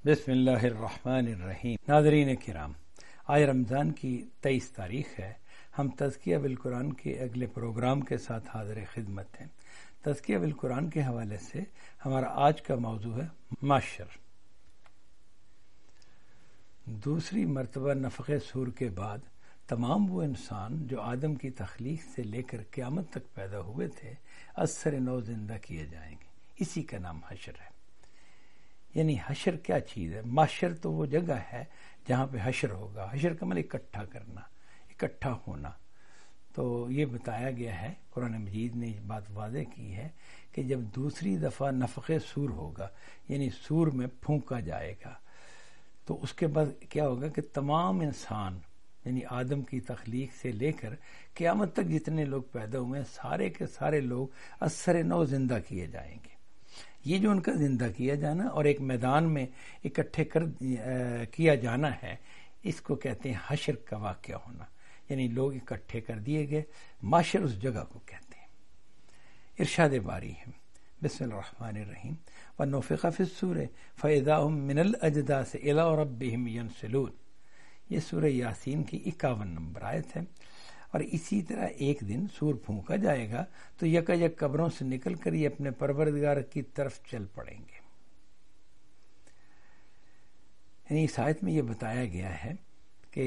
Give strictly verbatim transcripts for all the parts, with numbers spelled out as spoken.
بسم اللہ الرحمن الرحیم۔ ناظرین کرام، آج رمضان کی تیئیس تاریخ ہے۔ ہم تزکیہ بالقرآن کے اگلے پروگرام کے ساتھ حاضر خدمت ہیں۔ تزکیہ بالقرآن کے حوالے سے ہمارا آج کا موضوع ہے معاشر۔ دوسری مرتبہ نفخ صور کے بعد تمام وہ انسان جو آدم کی تخلیق سے لے کر قیامت تک پیدا ہوئے تھے از سر نو زندہ کیے جائیں گے۔ اسی کا نام حشر ہے۔ یعنی حشر کیا چیز ہے؟ معاشر تو وہ جگہ ہے جہاں پہ حشر ہوگا۔ حشر کا مطلب اکٹھا کرنا، اکٹھا ہونا۔ تو یہ بتایا گیا ہے، قرآن مجید نے یہ بات واضح کی ہے کہ جب دوسری دفعہ نفخ صور ہوگا، یعنی صور میں پھونکا جائے گا، تو اس کے بعد کیا ہوگا کہ تمام انسان یعنی آدم کی تخلیق سے لے کر قیامت تک جتنے لوگ پیدا ہوئے ہیں سارے کے سارے لوگ از سر نو زندہ کیے جائیں گے۔ یہ جو ان کا زندہ کیا جانا اور ایک میدان میں اکٹھے کر کیا جانا ہے، اس کو کہتے ہیں حشر کا واقعہ ہونا۔ یعنی لوگ اکٹھے کر دیے گئے، معاشر اس جگہ کو کہتے ہیں۔ ارشاد باری ہے، بسم اللہ الرحمن الرحیم، وَنُفِخَ فِي الصُّورِ فَإِذَا هُم مِّنَ الْأَجْدَاثِ إِلَىٰ رَبِّهِمْ يَنْسِلُونَ۔ یہ سورہ یاسین کی اکاون نمبر آیت ہے۔ اور اسی طرح ایک دن سور پھونکا جائے گا تو یکا یک قبروں سے نکل کر یہ اپنے پروردگار کی طرف چل پڑیں گے۔ یعنی اس آیت میں یہ بتایا گیا ہے کہ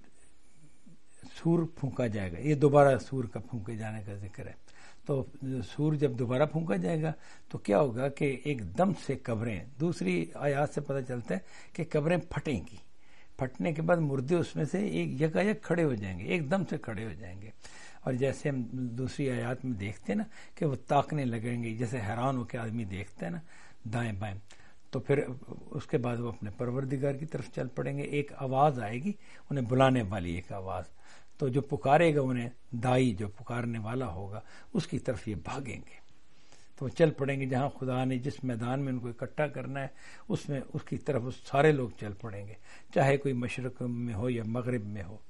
سور پھونکا جائے گا، یہ دوبارہ سور کا پھونکے جانے کا ذکر ہے۔ تو سور جب دوبارہ پھونکا جائے گا تو کیا ہوگا کہ ایک دم سے قبریں، دوسری آیات سے پتہ چلتا ہے کہ قبریں پھٹیں گی۔ پھٹنے کے بعد مردے اس میں سے ایک یکا یک کھڑے ہو جائیں گے، ایک دم سے کھڑے ہو جائیں گے۔ اور جیسے ہم دوسری آیات میں دیکھتے ہیں نا کہ وہ تاکنے لگیں گے، جیسے حیران ہو کے آدمی دیکھتا ہے نا دائیں بائیں، تو پھر اس کے بعد وہ اپنے پروردگار کی طرف چل پڑیں گے۔ ایک آواز آئے گی انہیں بلانے والی، ایک آواز، تو جو پکارے گا انہیں، دائی جو پکارنے والا ہوگا، اس کی طرف یہ بھاگیں گے۔ تو وہ چل پڑیں گے جہاں خدا نے جس میدان میں ان کو اکٹھا کرنا ہے، اس میں اس کی طرف اس سارے لوگ چل پڑیں گے، چاہے کوئی مشرق میں ہو یا مغرب میں ہو۔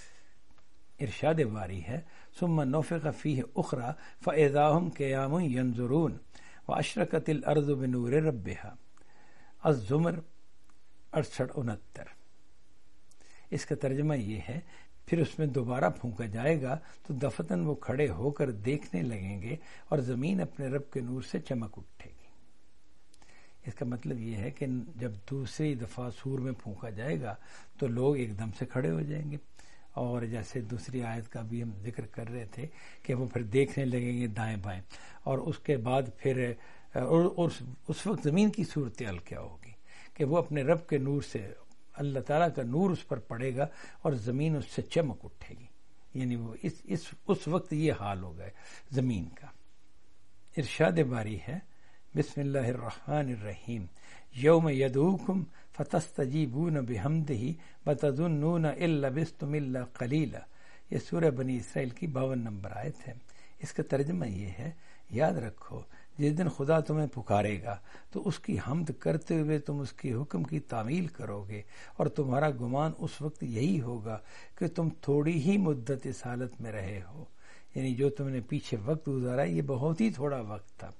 ارشاد باری ہے، ثم نفخ فیہ اخری فاذا هم قیام ینظرون واشرقت الارض بنور ربها۔ الزمر اڑسٹھ انہتر۔ اس کا ترجمہ یہ ہے، پھر اس میں دوبارہ پھونکا جائے گا تو دفتن وہ کھڑے ہو کر دیکھنے لگیں گے اور زمین اپنے رب کے نور سے چمک اٹھے گی۔ اس کا مطلب یہ ہے کہ جب دوسری دفعہ سور میں پھونکا جائے گا تو لوگ ایک دم سے کھڑے ہو جائیں گے، اور جیسے دوسری آیت کا بھی ہم ذکر کر رہے تھے کہ وہ پھر دیکھنے لگیں گے دائیں بائیں، اور اس کے بعد پھر اور اس وقت زمین کی صورتحال کیا ہوگی کہ وہ اپنے رب کے نور سے، اللہ تعالیٰ کا نور اس پر پڑے گا اور زمین اس سے چمک اٹھے گی۔ یعنی وہ اس اس اس وقت یہ حال ہوگا زمین کا۔ ارشاد باری ہے، بسم اللہ الرحمن الرحیم، یوم یدعوکم فتستجیبون بحمدہ وتظنون ان لبثتم الا قلیلا۔ یہ سورہ بنی اسرائیل کی باون نمبر آیت ہے۔ اس کا ترجمہ یہ ہے، یاد رکھو جس دن خدا تمہیں پکارے گا تو اس کی حمد کرتے ہوئے تم اس کے حکم کی تعمیل کرو گے، اور تمہارا گمان اس وقت یہی ہوگا کہ تم تھوڑی ہی مدت اس حالت میں رہے ہو۔ یعنی جو تم نے پیچھے وقت گزارا یہ بہت ہی تھوڑا وقت تھا۔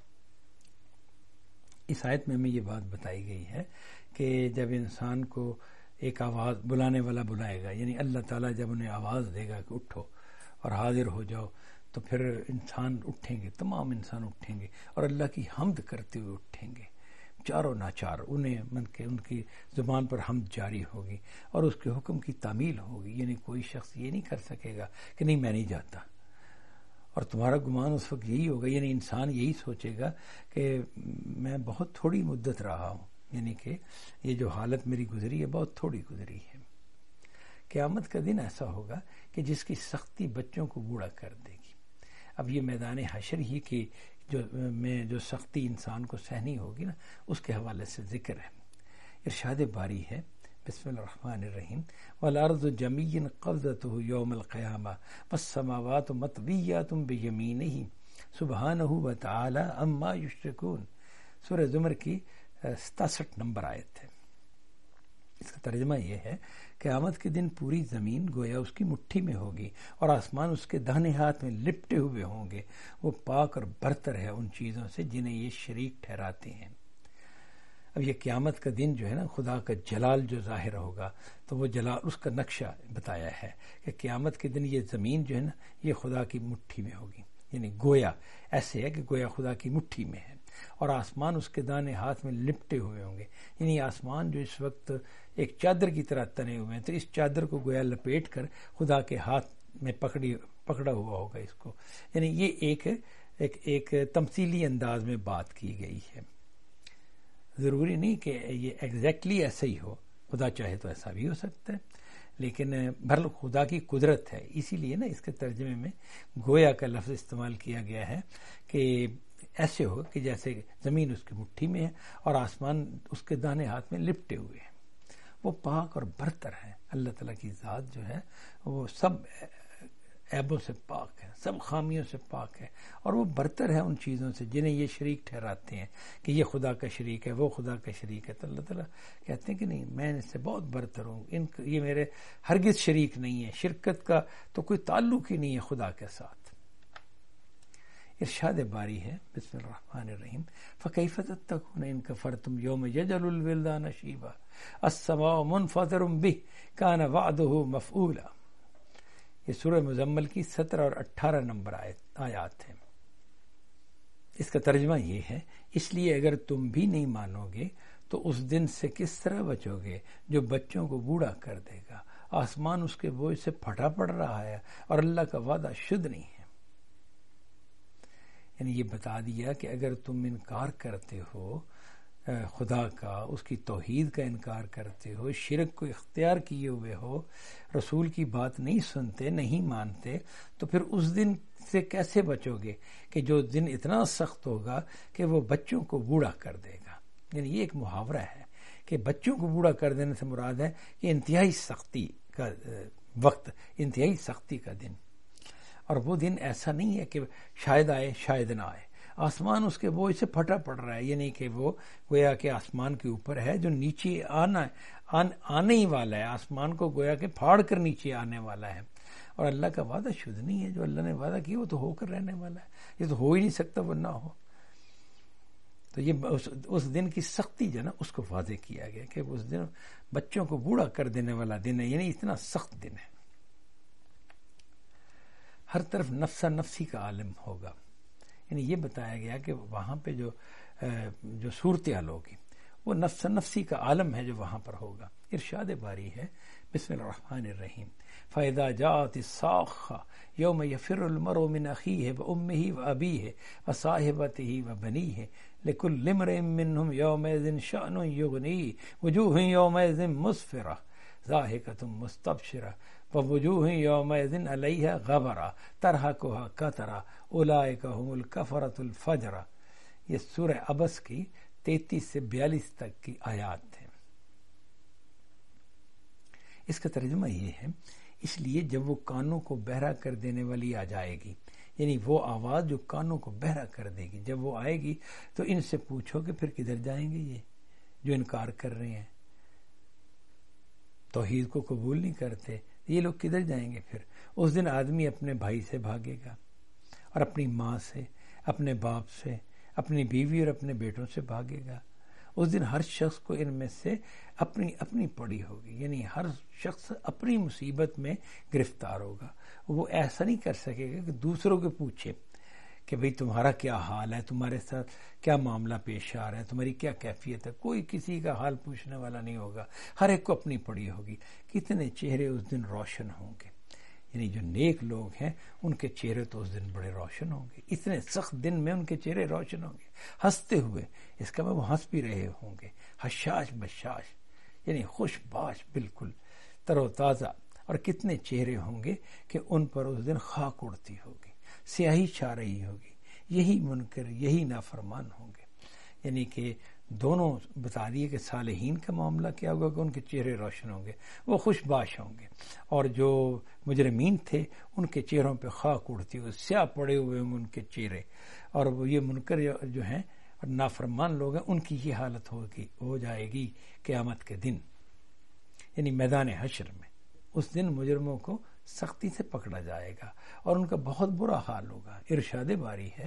اس آیت میں ہمیں یہ بات بتائی گئی ہے کہ جب انسان کو ایک آواز بلانے والا بلائے گا، یعنی اللہ تعالیٰ جب انہیں آواز دے گا کہ اٹھو اور حاضر ہو جاؤ، تو پھر انسان اٹھیں گے، تمام انسان اٹھیں گے اور اللہ کی حمد کرتے ہوئے اٹھیں گے، چاروں ناچار، انہیں من کے ان کی زبان پر حمد جاری ہوگی اور اس کے حکم کی تعمیل ہوگی۔ یعنی کوئی شخص یہ نہیں کر سکے گا کہ نہیں میں نہیں جاتا، اور تمہارا گمان اس وقت یہی ہوگا، یعنی انسان یہی سوچے گا کہ میں بہت تھوڑی مدت رہا ہوں، یعنی کہ یہ جو حالت میری گزری ہے بہت تھوڑی گزری ہے۔ قیامت کا دن ایسا ہوگا کہ جس کی سختی بچوں کو بوڑھا کر دے گی۔ اب یہ میدان حشر ہی کی جو میں جو سختی انسان کو سہنی ہوگی نا، اس کے حوالے سے ذکر ہے۔ ارشاد باری ہے، بسم اللہ الرحمن الرحیم، والارض جمیع قبضتہ یوم القیامہ والسماوات مطویات بیمینہ سبحانہ وتعالی عما یشرکون۔ سورہ زمر کی ستاسٹھ نمبر آیت ہے۔ اس کا ترجمہ یہ ہے، قیامت کے دن پوری زمین گویا اس کی مٹھی میں ہوگی اور آسمان اس کے داہنے ہاتھ میں لپٹے ہوئے ہوں گے۔ وہ پاک اور برتر ہے ان چیزوں سے جنہیں یہ شریک ٹھہراتے ہیں۔ اب یہ قیامت کا دن جو ہے نا، خدا کا جلال جو ظاہر ہوگا، تو وہ جلال اس کا نقشہ بتایا ہے کہ قیامت کے دن یہ زمین جو ہے نا، یہ خدا کی مٹھی میں ہوگی، یعنی گویا ایسے ہے کہ گویا خدا کی مٹھی میں ہے، اور آسمان اس کے دانے ہاتھ میں لپٹے ہوئے ہوں گے، یعنی آسمان جو اس وقت ایک چادر کی طرح تنے ہوئے ہیں، تو اس چادر کو گویا لپیٹ کر خدا کے ہاتھ میں پکڑی پکڑا ہوا ہوگا اس کو، یعنی یہ ایک ایک ایک تمثیلی انداز میں بات کی گئی ہے۔ ضروری نہیں کہ یہ ایگزیکٹلی ایسا ہی ہو، خدا چاہے تو ایسا بھی ہو سکتا ہے، لیکن بہرحال خدا کی قدرت ہے، اسی لیے نا اس کے ترجمے میں گویا کا لفظ استعمال کیا گیا ہے کہ ایسے ہو کہ جیسے زمین اس کی مٹھی میں ہے اور آسمان اس کے دانے ہاتھ میں لپٹے ہوئے ہیں۔ وہ پاک اور برتر ہے، اللہ تعالیٰ کی ذات جو ہے وہ سب عیبوں سے پاک ہے، سب خامیوں سے پاک ہے، اور وہ برتر ہے ان چیزوں سے جنہیں یہ شریک ٹھہراتے ہیں کہ یہ خدا کا شریک ہے، وہ خدا کا شریک ہے۔ تو اللہ تعالیٰ کہتے ہیں کہ نہیں، میں ان سے بہت برتر ہوں، ان یہ میرے ہرگز شریک نہیں ہے، شرکت کا تو کوئی تعلق ہی نہیں ہے خدا کے ساتھ۔ ارشاد باری ہے بسم الرحمن الرحیم، فَكَيْفَ تَتَّقُونَ إِن كَفَرْتُمْ يَوْمَ يَجْعَلُ الْوِلْدَانَ شِيبًا السَّمَاءُ مُنْفَطِرٌ بِهِ كَانَ وَعْدُهُ مَفْعُولًا۔ یہ سورہ مزمل کی سترہ اور اٹھارہ نمبر آیات ہیں۔ اس کا ترجمہ یہ ہے، اس لیے اگر تم بھی نہیں مانو گے تو اس دن سے کس طرح بچو گے جو بچوں کو بوڑھا کر دے گا، آسمان اس کے بوجھ سے پھٹا پڑ رہا ہے اور اللہ کا وعدہ شدھ نہیں ہے۔ یعنی یہ بتا دیا کہ اگر تم انکار کرتے ہو خدا کا، اس کی توحید کا انکار کرتے ہو، شرک کو اختیار کیے ہوئے ہو، رسول کی بات نہیں سنتے، نہیں مانتے، تو پھر اس دن سے کیسے بچو گے کہ جو دن اتنا سخت ہوگا کہ وہ بچوں کو بوڑھا کر دے گا۔ یعنی یہ ایک محاورہ ہے کہ بچوں کو بوڑھا کر دینے سے مراد ہے کہ انتہائی سختی کا وقت، انتہائی سختی کا دن، اور وہ دن ایسا نہیں ہے کہ شاید آئے شاید نہ آئے، آسمان اس کے بوجھ سے پھٹا پڑ رہا ہے، یعنی کہ وہ گویا کہ آسمان کے اوپر ہے جو نیچے آنا آن آنے ہی والا ہے، آسمان کو گویا کہ پھاڑ کر نیچے آنے والا ہے، اور اللہ کا وعدہ شدھ نہیں ہے، جو اللہ نے وعدہ کیا وہ تو ہو کر رہنے والا ہے، یہ تو ہو ہی نہیں سکتا وہ نہ ہو۔ تو یہ اس, اس دن کی سختی جو ہے نا اس کو واضح کیا گیا کہ اس دن بچوں کو بوڑھا کر دینے والا دن ہے، یعنی اتنا سخت دن ہے۔ ہر طرف نفسا نفسی کا عالم ہوگا، یعنی یہ بتایا گیا کہ وہاں پہ جو جو صورتحال ہوگی وہ نفس نفسی کا عالم ہے جو وہاں پر ہوگا۔ ارشاد باری ہے بسم اللہ الرحمن الرحیم، فَإِذَا جَاءَتِ الصَّاخَّةُ يَوْمَ يَفِرُّ الْمَرْءُ مِنْ أَخِيهِ وَأُمِّهِ وَأَبِيهِ وَصَاحِبَتِهِ وَبَنِيهِ لِكُلِّ امْرِئٍ مِّنْهُمْ يَوْمَئِذٍ شَأْنٌ يُغْنِيهِ وُجُوهٌ يَوْمَئِذٍ مُسْفِرَةٌ ضَاحِكَةٌ مُسْتَبْشِرَةٌ وَوُجُوهٌ يَوْمَئِذٍ عَلَيْهَا غَبَرَةٌ تَرْهَقُهَا قَتَرَةٌ أُولَئِكَ هُمُ الْكَفَرَةُ الْفَجَرَةُ۔ یہ سورہ عبس کی تینتیس سے بیالیس تک کی آیات ہیں۔ اس کا ترجمہ یہ ہے، اس لیے جب وہ کانوں کو بہرا کر دینے والی آ جائے گی، یعنی وہ آواز جو کانوں کو بہرا کر دے گی، جب وہ آئے گی تو ان سے پوچھو کہ پھر کدھر جائیں گے یہ جو انکار کر رہے ہیں، توحید کو قبول نہیں کرتے، یہ لوگ کدھر جائیں گے پھر؟ اس دن آدمی اپنے بھائی سے بھاگے گا، اور اپنی ماں سے، اپنے باپ سے، اپنی بیوی اور اپنے بیٹوں سے بھاگے گا۔ اس دن ہر شخص کو ان میں سے اپنی اپنی پڑی ہوگی، یعنی ہر شخص اپنی مصیبت میں گرفتار ہوگا۔ وہ ایسا نہیں کر سکے گا کہ دوسروں کو پوچھے کہ بھئی تمہارا کیا حال ہے، تمہارے ساتھ کیا معاملہ پیش آ رہا ہے، تمہاری کیا کیفیت ہے، کوئی کسی کا حال پوچھنے والا نہیں ہوگا، ہر ایک کو اپنی پڑی ہوگی۔ کتنے چہرے اس دن روشن ہوں گے، یعنی جو نیک لوگ ہیں ان کے چہرے تو اس دن بڑے روشن ہوں گے، اتنے سخت دن میں ان کے چہرے روشن ہوں گے، ہنستے ہوئے، اس کا وہ ہنس بھی رہے ہوں گے، حشاش بشاش، یعنی خوش باش، بالکل تر و تازہ، اور کتنے چہرے ہوں گے کہ ان پر اس دن خاک اڑتی ہوگی، سیاہی چھا رہی ہوگی، یہی منکر، یہی نافرمان ہوں گے۔ یعنی کہ دونوں بتا دیے کہ صالحین کا معاملہ کیا ہوگا کہ ان کے چہرے روشن ہوں گے، وہ خوش باش ہوں گے، اور جو مجرمین تھے ان کے چہروں پہ خاک اڑتی ہوئی، سیاہ پڑے ہوئے ہوں گے ان کے چہرے، اور وہ یہ منکر جو ہیں اور نافرمان لوگ ہیں ان کی یہ حالت ہوگی ہو جائے گی قیامت کے دن، یعنی میدان حشر میں۔ اس دن مجرموں کو سختی سے پکڑا جائے گا اور ان کا بہت برا حال ہوگا۔ ارشاد باری ہے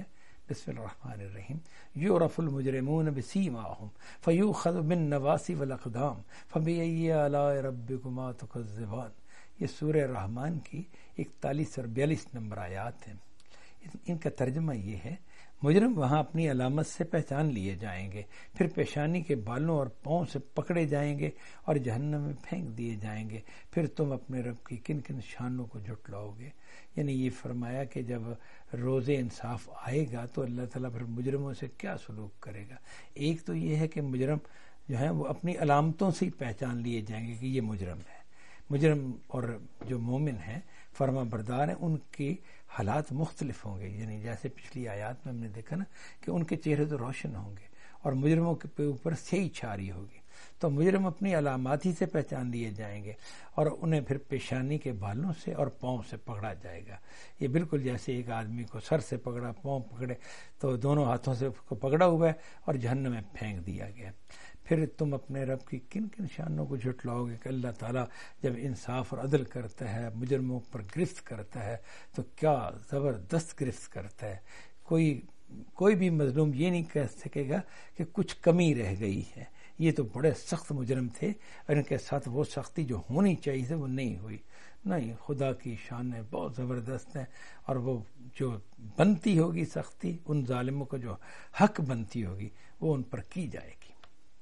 بسم اللہ الرحمن الرحیم یعرف المجرمون بسیماہم فیؤخذ بالنواصی والاقدام فبأی آلاء ربکما تکذبان۔ یہ سورہ رحمان کی اکتالیس اور بیالیس نمبر آیات ہیں۔ ان کا ترجمہ یہ ہے، مجرم وہاں اپنی علامت سے پہچان لیے جائیں گے، پھر پیشانی کے بالوں اور پاؤں سے پکڑے جائیں گے اور جہنم میں پھینک دیے جائیں گے، پھر تم اپنے رب کی کن کن شانوں کو جھٹلاؤ گے۔ یعنی یہ فرمایا کہ جب روز انصاف آئے گا تو اللہ تعالیٰ پھر مجرموں سے کیا سلوک کرے گا۔ ایک تو یہ ہے کہ مجرم جو ہے وہ اپنی علامتوں سے ہی پہچان لیے جائیں گے کہ یہ مجرم ہے۔ مجرم اور جو مومن ہیں، فرما بردار ہیں، ان کی حالات مختلف ہوں گے۔ یعنی جیسے پچھلی آیات میں ہم نے دیکھا نا کہ ان کے چہرے تو روشن ہوں گے اور مجرموں کے اوپر سیاہی چھاری ہوگی۔ تو مجرم اپنی علامات ہی سے پہچان لیے جائیں گے اور انہیں پھر پیشانی کے بالوں سے اور پاؤں سے پکڑا جائے گا۔ یہ بالکل جیسے ایک آدمی کو سر سے پکڑا، پاؤں پکڑے، تو دونوں ہاتھوں سے اس کو پکڑا ہوا ہے اور جہنم میں پھینک دیا گیا۔ پھر تم اپنے رب کی کن کن شانوں کو جھٹلاؤ گے کہ اللہ تعالیٰ جب انصاف اور عدل کرتا ہے، مجرموں پر گرفت کرتا ہے تو کیا زبردست گرفت کرتا ہے۔ کوئی کوئی بھی مظلوم یہ نہیں کہہ سکے گا کہ کچھ کمی رہ گئی ہے۔ یہ تو بڑے سخت مجرم تھے اور ان کے ساتھ وہ سختی جو ہونی چاہیے تھی وہ نہیں ہوئی۔ نہیں، خدا کی شانیں بہت زبردست ہیں، اور وہ جو بنتی ہوگی سختی، ان ظالموں کو جو حق بنتی ہوگی وہ ان پر کی جائے گی۔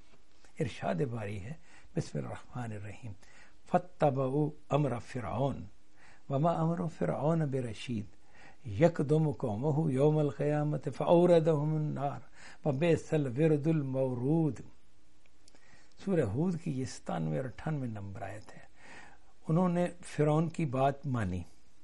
ارشاد باری ہے، بسم اللہ الرحمن الرحیم فاتبعوا امر فرعون وما امر فرعون برشید یکدم قومہ یوم القیامت فاوردہم النار وبئس الورد المورود۔ سورہ ہود کی یہ ستانوے اور اٹھانوے نمبر آیت ہے۔ انہوں نے فرعون کی بات مانی،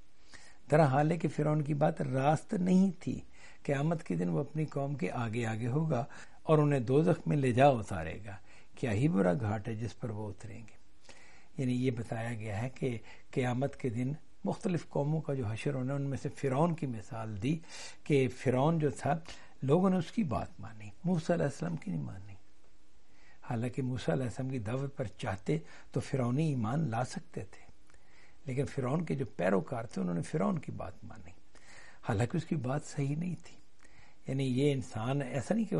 درحال ہے کہ فرعون کی بات راست نہیں تھی۔ قیامت کے دن وہ اپنی قوم کے آگے آگے ہوگا اور انہیں دوزخ میں لے جا اتارے گا۔ کیا ہی برا گھاٹ ہے جس پر وہ اتریں گے۔ یعنی یہ بتایا گیا ہے کہ قیامت کے دن مختلف قوموں کا جو حشر ہونا، ان میں سے فرعون کی مثال دی کہ فرعون جو تھا، لوگوں نے اس کی بات مانی، موسیٰ علیہ السلام کی نہیں مانی۔ حالانکہ موسیٰ علیہ السلام کی دعوت پر چاہتے تو فرعونی ایمان لا سکتے تھے، لیکن فرعون کے جو پیروکار تھے انہوں نے فرعون کی بات مانی، حالانکہ اس کی بات صحیح نہیں تھی۔ یعنی یہ انسان ایسا نہیں کہ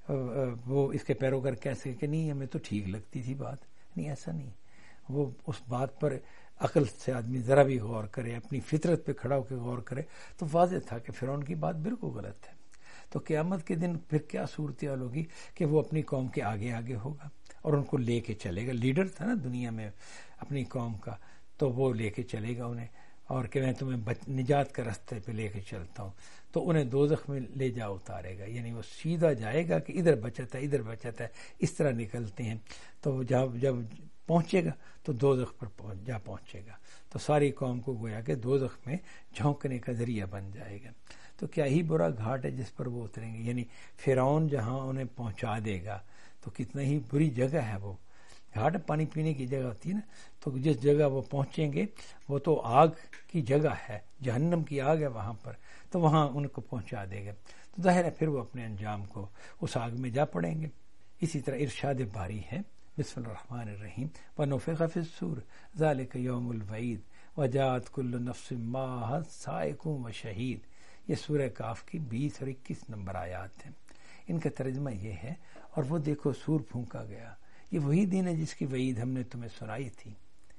وہ اس کے پیروکار کہہ سکے کہ نہیں ہمیں تو ٹھیک لگتی تھی بات، نہیں، ایسا نہیں۔ وہ اس بات پر عقل سے آدمی ذرا بھی غور کرے، اپنی فطرت پہ کھڑا ہو کے غور کرے تو واضح تھا کہ فرعون کی بات بالکل غلط ہے۔ تو قیامت کے دن پھر کیا صورتحال ہوگی کہ وہ اپنی قوم کے آگے آگے ہوگا اور ان کو لے کے چلے گا۔ لیڈر تھا نا دنیا میں اپنی قوم کا، تو وہ لے کے چلے گا انہیں، اور کہ میں تمہیں نجات کا راستے پہ لے کے چلتا ہوں، تو انہیں دوزخ میں لے جا اتارے گا۔ یعنی وہ سیدھا جائے گا کہ ادھر بچت ہے ادھر بچت ہے، اس طرح نکلتے ہیں۔ تو جب جب پہنچے گا تو دوزخ پر پہنچ جا پہنچے گا تو ساری قوم کو گویا کہ دوزخ میں جھونکنے کا ذریعہ بن جائے گا۔ تو کیا ہی برا گھاٹ ہے جس پر وہ اتریں گے۔ یعنی فرعون جہاں انہیں پہنچا دے گا تو کتنا ہی بری جگہ ہے وہ گھاٹ، پانی پینے کی جگہ ہوتی ہے نا، تو جس جگہ وہ پہنچیں گے وہ تو آگ کی جگہ ہے، جہنم کی آگ ہے وہاں پر، تو وہاں ان کو پہنچا دے گا، تو ظاہر ہے پھر وہ اپنے انجام کو اس آگ میں جا پڑیں گے۔ اسی طرح ارشاد باری ہے، بسم اللہ الرحمن الرحیم وَنُفِخَ فِي الصُّورِ ذَلِكَ يَوْمُ الْوَعِيدِ وَجَاءَتْ كُلُّ نَفْسٍ مَّعَهَا سَائِقٌ وَشَهِيدٌ۔ یہ سورہ کاف کی بیس اور اکیس نمبر آیات ہیں۔ ان کا ترجمہ یہ ہے، اور وہ دیکھو سور پھونکا گیا، یہ وہی دن ہے جس کی وعید ہم نے تمہیں سنائی تھی۔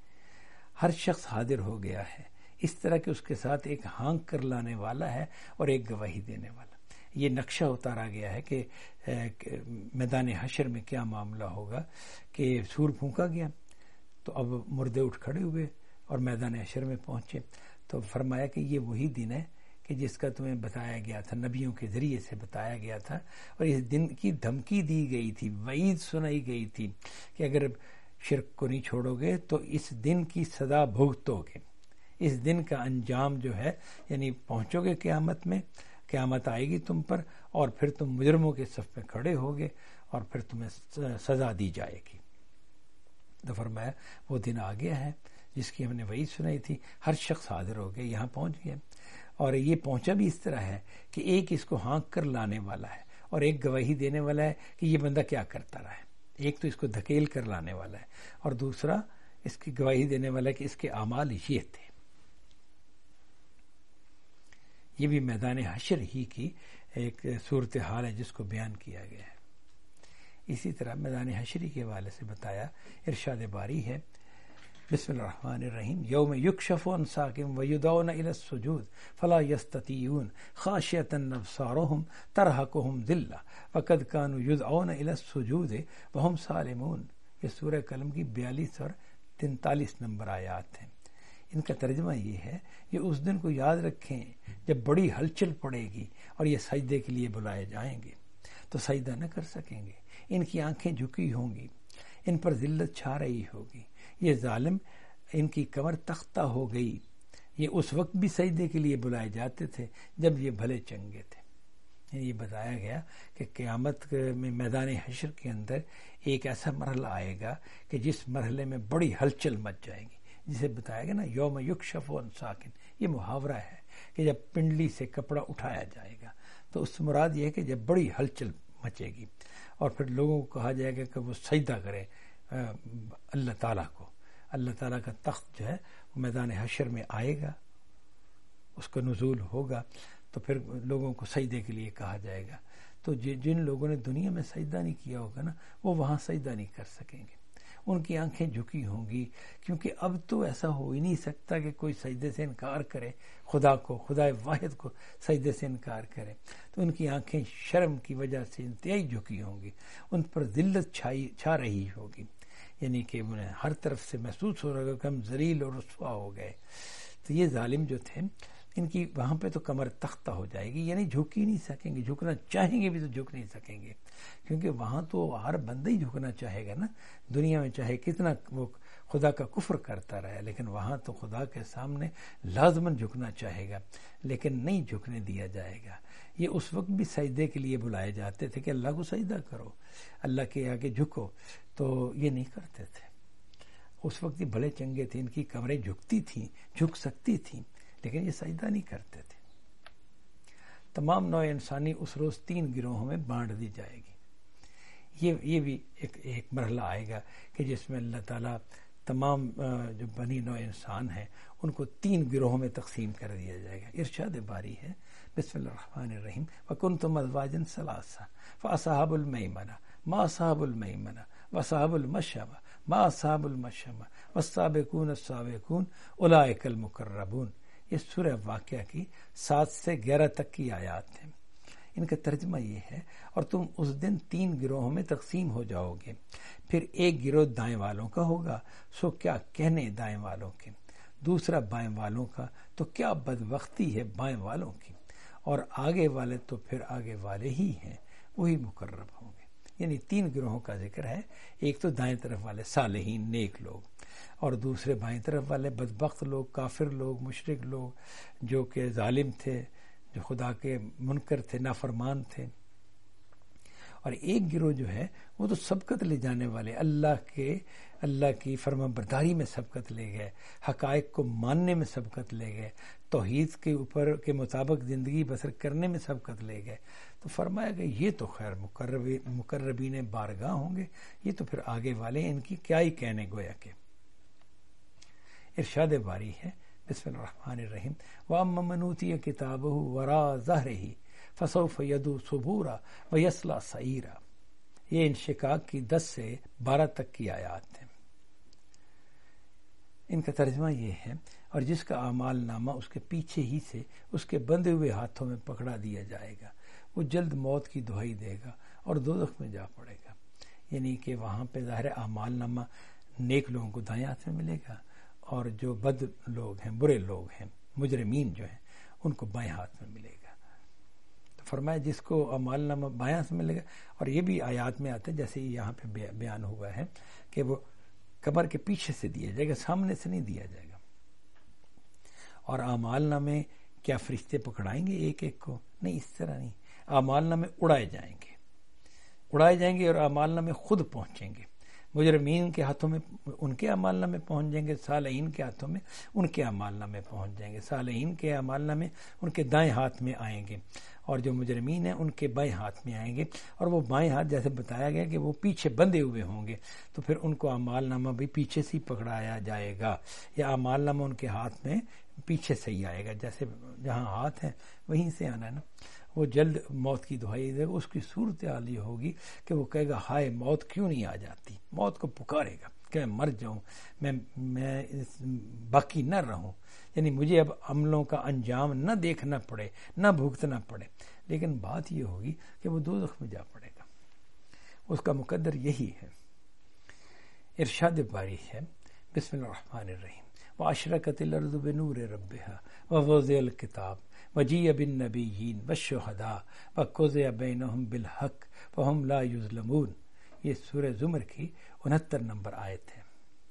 ہر شخص حاضر ہو گیا ہے، اس طرح کہ اس کے ساتھ ایک ہانک کر لانے والا ہے اور ایک گواہی دینے والا۔ یہ نقشہ اتارا گیا ہے کہ میدان حشر میں کیا معاملہ ہوگا، کہ سور پھونکا گیا تو اب مردے اٹھ کھڑے ہوئے اور میدان حشر میں پہنچے، تو فرمایا کہ یہ وہی دن ہے کہ جس کا تمہیں بتایا گیا تھا، نبیوں کے ذریعے سے بتایا گیا تھا، اور اس دن کی دھمکی دی گئی تھی، وعید سنائی گئی تھی کہ اگر شرک کو نہیں چھوڑو گے تو اس دن کی سزا بھگتو گے، اس دن کا انجام جو ہے، یعنی پہنچو گے قیامت میں، قیامت آئے گی تم پر، اور پھر تم مجرموں کے صف میں کھڑے ہوگے اور پھر تمہیں سزا دی جائے گی۔ تو فرمایا وہ دن آ گیا ہے جس کی ہم نے وعید سنائی تھی، ہر شخص حاضر ہو گیا، یہاں پہنچ گیا، اور یہ پہنچا بھی اس طرح ہے کہ ایک اس کو ہانک کر لانے والا ہے اور ایک گواہی دینے والا ہے کہ یہ بندہ کیا کرتا رہا ہے۔ ایک تو اس کو دھکیل کر لانے والا ہے اور دوسرا اس کی گواہی دینے والا ہے کہ اس کے اعمال یہ تھے۔ یہ بھی میدان حشر ہی کی ایک صورتحال ہے جس کو بیان کیا گیا ہے۔ اسی طرح میدان حشری کے حوالے سے بتایا، ارشاد باری ہے بسم اللہ الرحمن الرحیم یوم یکشف عن ساق ویدعون الی السجود فلا یستطیعون خاشعۃ ابصارهم ترہقهم ذلہ وقد کانوا یدعون الی السجود وهم سالمون۔ یہ سورہ قلم کی بیالیس اور تینتالیس نمبر آیات ہیں۔ ان کا ترجمہ یہ ہے کہ اس دن کو یاد رکھیں جب بڑی ہلچل پڑے گی اور یہ سجدے کے لیے بلائے جائیں گے تو سجدہ نہ کر سکیں گے، ان کی آنکھیں جھکی ہوں گی، ان پر ذلت چھا رہی ہوگی، یہ ظالم ان کی کمر تختہ ہو گئی۔ یہ اس وقت بھی سجدے کے لیے بلائے جاتے تھے جب یہ بھلے چنگے تھے۔ یہ بتایا گیا کہ قیامت میں میدان حشر کے اندر ایک ایسا مرحلہ آئے گا کہ جس مرحلے میں بڑی ہلچل مچ جائے گی، جسے بتایا گیا نا یوم یکشف عن ساق۔ یہ محاورہ ہے کہ جب پنڈلی سے کپڑا اٹھایا جائے گا تو اس مراد یہ ہے کہ جب بڑی ہلچل مچے گی اور پھر لوگوں کو کہا جائے گا کہ وہ سجدہ کریں اللہ تعالیٰ کو۔ اللہ تعالیٰ کا تخت جو ہے وہ میدان حشر میں آئے گا، اس کا نزول ہوگا، تو پھر لوگوں کو سجدے کے لیے کہا جائے گا۔ تو جن لوگوں نے دنیا میں سجدہ نہیں کیا ہوگا نا، وہ وہاں سجدہ نہیں کر سکیں گے، ان کی آنکھیں جھکی ہوں گی، کیونکہ اب تو ایسا ہو ہی نہیں سکتا کہ کوئی سجدے سے انکار کرے، خدا کو، خدا واحد کو سجدے سے انکار کرے۔ تو ان کی آنکھیں شرم کی وجہ سے انتہائی جھکی ہوں گی، ان پر ذلت چھائی چھا رہی ہوگی، یعنی کہ انہیں ہر طرف سے محسوس ہو رہا ہے کہ ہم ذلیل اور رسوا ہو گئے۔ تو یہ ظالم جو تھے ان کی وہاں پہ تو کمر تختہ ہو جائے گی، یعنی جھک ہی نہیں سکیں گے، جھکنا چاہیں گے بھی تو جھک نہیں سکیں گے، کیونکہ وہاں تو ہر بندہ ہی جھکنا چاہے گا نا، دنیا میں چاہے کتنا وہ خدا کا کفر کرتا رہے، لیکن وہاں تو خدا کے سامنے لازماً جھکنا چاہے گا، لیکن نہیں جھکنے دیا جائے گا۔ یہ اس وقت بھی سجدے کے لیے بلائے جاتے تھے کہ اللہ کو سجدہ کرو، اللہ کے آگے جھکو، تو یہ نہیں کرتے تھے۔ اس وقت یہ بڑے چنگے تھے، ان کی کمریں جھکتی تھیں، جھک سکتی تھیں، لیکن یہ سجدہ نہیں کرتے تھے۔ تمام نوع انسانی اس روز تین گروہوں میں بانٹ دی جائے گی۔ یہ یہ بھی ایک ایک مرحلہ آئے گا کہ جس میں اللہ تعالیٰ تمام جو بنی نوع انسان ہیں ان کو تین گروہوں میں تقسیم کر دیا جائے گا۔ ارشاد باری ہے بسم اللہ الرحمن الرحیم وَكُنْتُمْ أَزْوَاجًا ثَلَاثَةً فَأَصْحَابُ الْمَيْمَنَةِ مَا أَصْحَابُ الْمَيْمَنَةِ وَأَصْحَابُ الْمَشْأَمَةِ مَا أَصْحَابُ الْمَشْأَمَةِ وَالسَّابِقُونَ السَّابِقُونَ أُولَٰئِكَ الْمُقَرَّبُونَ۔ یہ سورہ واقعہ کی سات سے گیارہ تک کی آیات ہیں۔ ان کا ترجمہ یہ ہے اور تم اس دن تین گروہوں میں تقسیم ہو جاؤ گے، پھر ایک گروہ دائیں والوں کا ہوگا، سو کیا کہنے دائیں والوں کے، دوسرا بائیں والوں کا، تو کیا بدبختی ہے بائیں والوں کی، اور آگے والے تو پھر آگے والے ہی ہیں، وہی مقرب ہوں گے۔ یعنی تین گروہوں کا ذکر ہے، ایک تو دائیں طرف والے صالحین نیک لوگ، اور دوسرے بائیں طرف والے بدبخت لوگ، کافر لوگ، مشرک لوگ، جو کہ ظالم تھے، جو خدا کے منکر تھے، نافرمان تھے، اور ایک گروہ جو ہے وہ تو سبقت لے جانے والے، اللہ کے اللہ کی فرما برداری میں سبقت لے گئے، حقائق کو ماننے میں سبقت لے گئے، توحید کے اوپر کے مطابق زندگی بسر کرنے میں سبقت لے گئے۔ تو فرمایا کہ یہ تو خیر مقربین بارگاہ ہوں گے، یہ تو پھر آگے والے، ان کی کیا ہی کہنے گویا کہ۔ ارشاد باری ہے بسم اللہ الرحمن الرحیم وَأَمَّا مَنْ أُوتِيَ كِتَابَهُ وَرَاءَ ظَهْرِهِ فَسَوْفَ يَدْعُو ثُبُورًا وَيَصْلَىٰ سَعِيرًا۔ یہ انشقاق کی دس سے بارہ تک کی آیات ہیں۔ ان کا ترجمہ یہ ہے اور جس کا اعمال نامہ اس کے پیچھے ہی سے اس کے بندھے ہوئے ہاتھوں میں پکڑا دیا جائے گا، وہ جلد موت کی دہائی دے گا اور دوزخ میں جا پڑے گا۔ یعنی کہ وہاں پہ ظاہر اعمال نامہ نیک لوگوں کو دائیں ہاتھ میں ملے گا، اور جو بد لوگ ہیں، برے لوگ ہیں، مجرمین جو ہیں، ان کو بائیں ہاتھ میں ملے گا۔ تو فرمایا جس کو اعمال نامہ بائیں ہاتھ میں ملے گا، اور یہ بھی آیات میں آتا ہے جیسے یہاں پہ بیان ہوا ہے کہ وہ کمر کے پیچھے سے دیا جائے گا، سامنے سے نہیں دیا جائے گا۔ اور اعمال نامے کیا فرشتے پکڑائیں گے ایک ایک کو؟ نہیں، اس طرح نہیں، اعمال نامے اڑائے جائیں گے، اڑائے جائیں گے اور اعمال نامے خود پہنچیں گے۔ مجرمین کے ہاتھوں میں ان کے اعمال نامے پہنچ جائیں گے، صالحین کے ہاتھوں میں ان کے اعمال نامے پہنچ جائیں گے۔ صالحین کے اعمال نامے ان کے دائیں ہاتھ میں آئیں گے، اور جو مجرمین ہیں ان کے بائیں ہاتھ میں آئیں گے، اور وہ بائیں ہاتھ جیسے بتایا گیا کہ وہ پیچھے بندھے ہوئے ہوں گے، تو پھر ان کو اعمال نامہ بھی پیچھے سے ہی پکڑایا جائے گا، یا اعمال نامہ ان کے ہاتھ میں پیچھے سے ہی آئے گا، جیسے جہاں ہاتھ ہے وہیں سے آنا ہے نا۔ وہ جلد موت کی دہائی دے گا. اس کی صورتحال یہ ہوگی کہ وہ کہے گا ہائے موت کیوں نہیں آ جاتی. موت کو پکارے گا کہ میں مر جاؤں, میں میں باقی نہ رہوں, یعنی مجھے اب عملوں کا انجام نہ دیکھنا پڑے, نہ بھگتنا پڑے. لیکن بات یہ ہوگی کہ وہ دوزخ میں جا پڑے گا. اس کا مقدر یہی ہے. ارشاد باری ہے بسم اللہ الرحمن الرحیم واشرقت الارض بنور ربها ووضع الکتاب وجیء بالنبیین والشہداء وقضی بینہم بالحق وہم لا یظلمون. یہ سورہ زمر کی انہتر نمبر آیت ہے.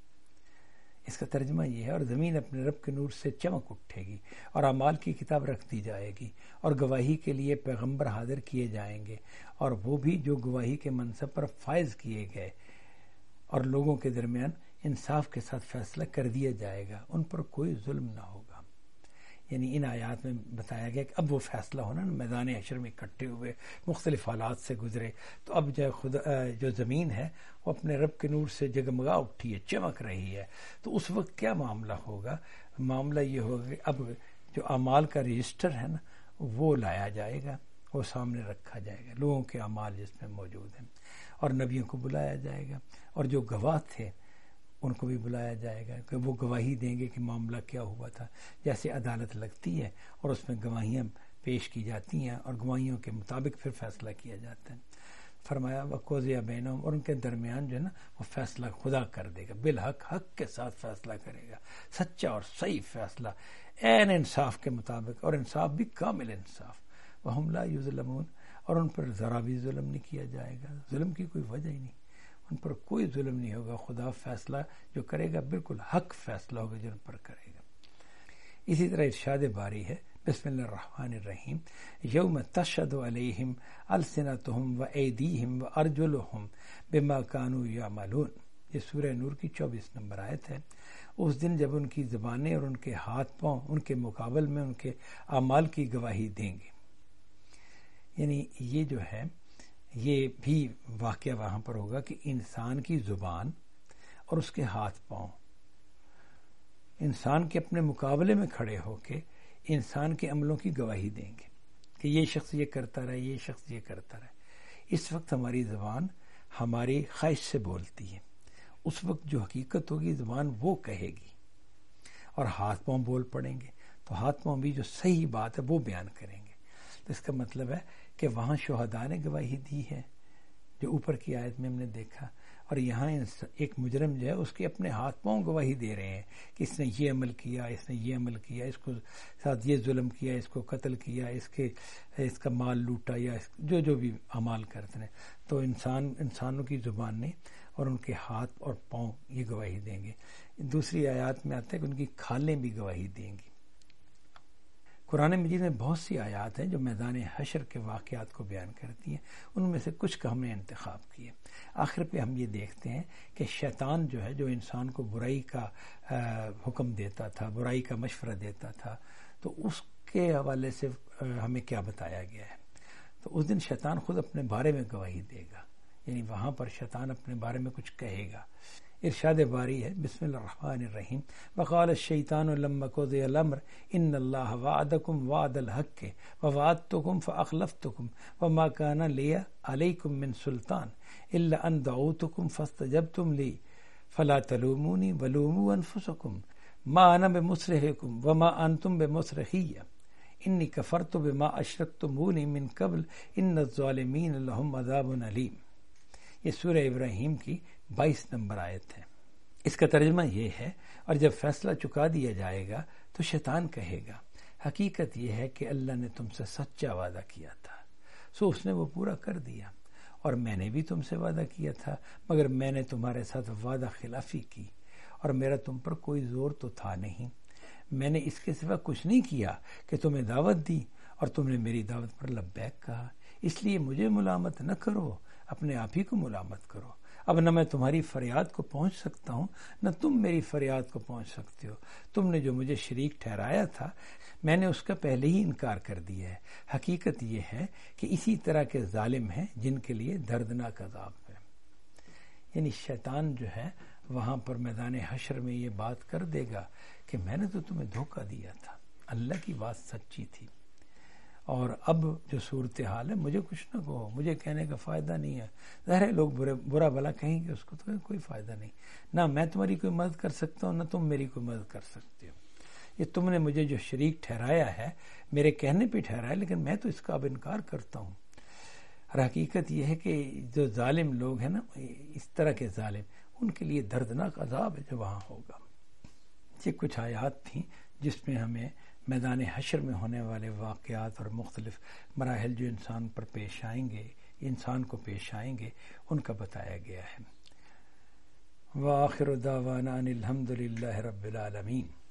اس کا ترجمہ یہ ہے اور زمین اپنے رب کے نور سے چمک اٹھے گی اور اعمال کی کتاب رکھ دی جائے گی اور گواہی کے لیے پیغمبر حاضر کیے جائیں گے اور وہ بھی جو گواہی کے منصب پر فائز کیے گئے, اور لوگوں کے درمیان انصاف کے ساتھ فیصلہ کر دیا جائے گا, ان پر کوئی ظلم نہ ہوگا. یعنی ان آیات میں بتایا گیا کہ اب وہ فیصلہ ہونا نا, میدان حشر میں اکٹھے ہوئے مختلف حالات سے گزرے, تو اب جو خدا جو زمین ہے وہ اپنے رب کے نور سے جگمگا اٹھی ہے, چمک رہی ہے. تو اس وقت کیا معاملہ ہوگا؟ معاملہ یہ ہوگا کہ اب جو اعمال کا رجسٹر ہے نا وہ لایا جائے گا, وہ سامنے رکھا جائے گا, لوگوں کے اعمال جس میں موجود ہیں, اور نبیوں کو بلایا جائے گا, اور جو گواہ تھے ان کو بھی بلایا جائے گا کہ وہ گواہی دیں گے کہ معاملہ کیا ہوا تھا. جیسے عدالت لگتی ہے اور اس میں گواہیاں پیش کی جاتی ہیں اور گواہیوں کے مطابق پھر فیصلہ کیا جاتا ہے. فرمایا وقضی بینہم, اور ان کے درمیان جو ہے نا وہ فیصلہ خدا کر دے گا, بالحق, حق کے ساتھ فیصلہ کرے گا, سچا اور صحیح فیصلہ عین انصاف کے مطابق, اور انصاف بھی کامل انصاف. وہم لا یظلمون, اور ان پر ذرا بھی ظلم نہیں کیا جائے گا. ظلم کی کوئی وجہ ہی نہیں, ان پر کوئی ظلم نہیں ہوگا. خدا فیصلہ جو کرے گا بالکل حق فیصلہ ہوگا جو ان پر کرے گا. اسی طرح ارشاد باری ہے بسم اللہ الرحمن الرحیم یوم تشہد علیہم السنتہم وایدیہم وارجلہم بما کانوا یعملون. یہ سورہ نور کی چوبیس نمبر آیت ہے. اس دن جب ان کی زبانیں اور ان کے ہاتھ پاؤں ان کے مقابل میں ان کے اعمال کی گواہی دیں گے. یعنی یہ جو ہے یہ بھی واقعہ وہاں پر ہوگا کہ انسان کی زبان اور اس کے ہاتھ پاؤں انسان کے اپنے مقابلے میں کھڑے ہو کے انسان کے عملوں کی گواہی دیں گے کہ یہ شخص یہ کرتا رہا, یہ شخص یہ کرتا رہا. اس وقت ہماری زبان ہماری خواہش سے بولتی ہے, اس وقت جو حقیقت ہوگی زبان وہ کہے گی, اور ہاتھ پاؤں بول پڑیں گے تو ہاتھ پاؤں بھی جو صحیح بات ہے وہ بیان کریں گے. تو اس کا مطلب ہے کہ وہاں شہداء نے گواہی دی ہے جو اوپر کی آیت میں ہم نے دیکھا, اور یہاں ایک مجرم جو ہے اس کے اپنے ہاتھ پاؤں گواہی دے رہے ہیں کہ اس نے یہ عمل کیا, اس نے یہ عمل کیا, اس کو ساتھ یہ ظلم کیا, اس کو قتل کیا, اس کے اس کا مال لوٹا, یا جو جو بھی اعمال کرتے ہیں. تو انسان انسانوں کی زبان نے اور ان کے ہاتھ اور پاؤں یہ گواہی دیں گے. دوسری آیات میں آتا ہے کہ ان کی کھالیں بھی گواہی دیں گی. قرآن مجید میں بہت سی آیات ہیں جو میدان حشر کے واقعات کو بیان کرتی ہیں, ان میں سے کچھ کا ہم نے انتخاب کیے. آخر پہ ہم یہ دیکھتے ہیں کہ شیطان جو ہے جو انسان کو برائی کا حکم دیتا تھا, برائی کا مشورہ دیتا تھا, تو اس کے حوالے سے ہمیں کیا بتایا گیا ہے. تو اس دن شیطان خود اپنے بارے میں گواہی دے گا, یعنی وہاں پر شیطان اپنے بارے میں کچھ کہے گا. ارشاد باری ہے بسم اللہ الرحمن الرحیم وقال الشیطان لما قضی الامر ان اللہ وعدکم وعد الحق ووعدتکم فاخلفتکم وما کان لی علیکم من سلطان الا ان دعوتکم فاستجبتم لی فلا تلومونی ولوموا انفسکم ما انا بمصرخکم وما انتم بمصرخی انی کفرت بما اشرکتمونی من قبل ان الظالمین لهم عذاب علیم. یہ سورہ ابراہیم کی بائیس نمبر آیت ہے. اس کا ترجمہ یہ ہے اور جب فیصلہ چکا دیا جائے گا تو شیطان کہے گا حقیقت یہ ہے کہ اللہ نے تم سے سچا وعدہ کیا تھا, سو اس نے وہ پورا کر دیا, اور میں نے بھی تم سے وعدہ کیا تھا مگر میں نے تمہارے ساتھ وعدہ خلافی کی, اور میرا تم پر کوئی زور تو تھا نہیں. میں نے اس کے سوا کچھ نہیں کیا کہ تمہیں دعوت دی اور تم نے میری دعوت پر لبیک کہا, اس لیے مجھے ملامت نہ کرو, اپنے آپ ہی کو ملامت کرو. اب نہ میں تمہاری فریاد کو پہنچ سکتا ہوں نہ تم میری فریاد کو پہنچ سکتے ہو. تم نے جو مجھے شریک ٹھہرایا تھا میں نے اس کا پہلے ہی انکار کر دیا ہے. حقیقت یہ ہے کہ اسی طرح کے ظالم ہیں جن کے لیے دردناک عذاب ہے. یعنی شیطان جو ہے وہاں پر میدان حشر میں یہ بات کر دے گا کہ میں نے تو تمہیں دھوکہ دیا تھا, اللہ کی بات سچی تھی, اور اب جو صورتحال ہے مجھے کچھ نہ کہو، مجھے کہنے کا فائدہ نہیں ہے، ظاہر ہے لوگ برے برا بھلا کہیں گے، اس کو تو کوئی فائدہ نہیں، نہ میں تمہاری کوئی مدد کر سکتا ہوں نہ تم میری کوئی مدد کر سکتے ہو، یہ تم نے مجھے جو شریک ٹھہرایا ہے میرے کہنے پہ ٹھہرایا، لیکن میں تو اس کا اب انکار کرتا ہوں۔ اور حقیقت یہ ہے کہ جو ظالم لوگ ہیں نا، اس طرح کے ظالم، ان کے لیے دردناک عذاب ہے جو وہاں ہوگا۔ یہ کچھ آیات تھیں جس میں ہمیں میدان حشر میں ہونے والے واقعات اور مختلف مراحل جو انسان پر پیش آئیں گے، انسان کو پیش آئیں گے، ان کا بتایا گیا ہے۔ وآخر دعوانا ان الحمد للہ رب العالمین۔